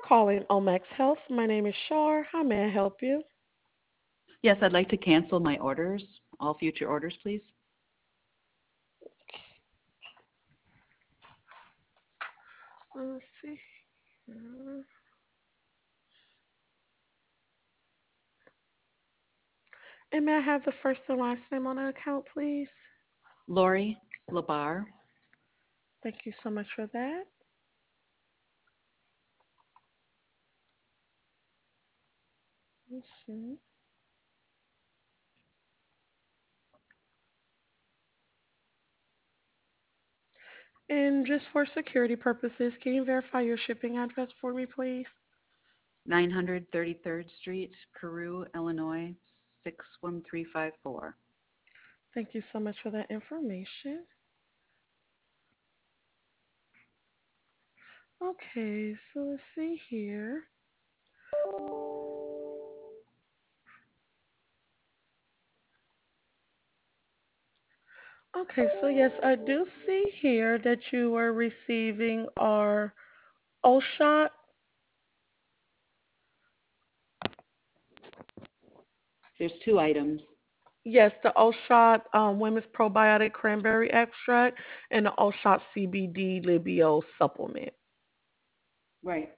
calling Omax Health. My name is Shar. How may I help you? Yes, I'd like to cancel my orders, all future orders, please. Let's see here. And may I have the first and last name on the account, please? Lori Labar. Thank you so much for that. Let's see. And just for security purposes, can you verify your shipping address for me, please? 933rd Street, Peru, Illinois, 61354. Thank you so much for that information. Okay, so let's see here. Okay, so yes, I do see here that you were receiving our O-Shot. There's two items. Yes, the O-Shot Women's Probiotic Cranberry Extract and the O-Shot CBD Libio Supplement. Right.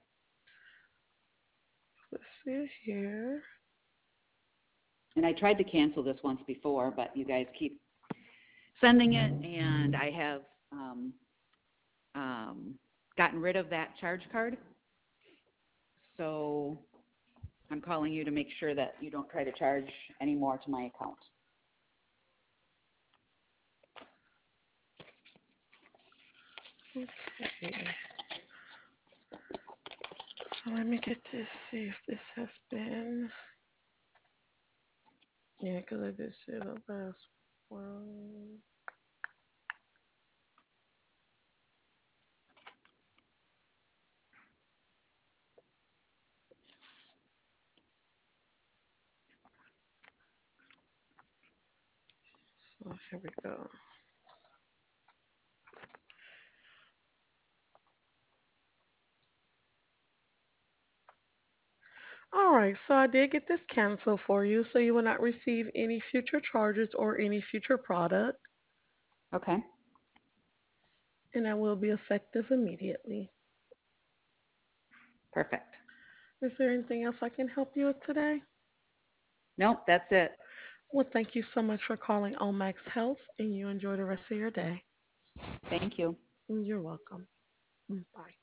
Let's see here. And I tried to cancel this once before, but you guys keep sending it, and I have um, gotten rid of that charge card. So I'm calling you to make sure that you don't try to charge any more to my account. Okay. So let me get this, see if this has been. Yeah, because I did see the last one. So here we go. All right, so I did get this canceled for you, so you will not receive any future charges or any future product, Okay. and that will be effective immediately. Perfect. Is there anything else I can help you with today? Nope, that's it. Well, thank you so much for calling Omax Health, and you enjoy the rest of your day. Thank you. You're welcome. Bye.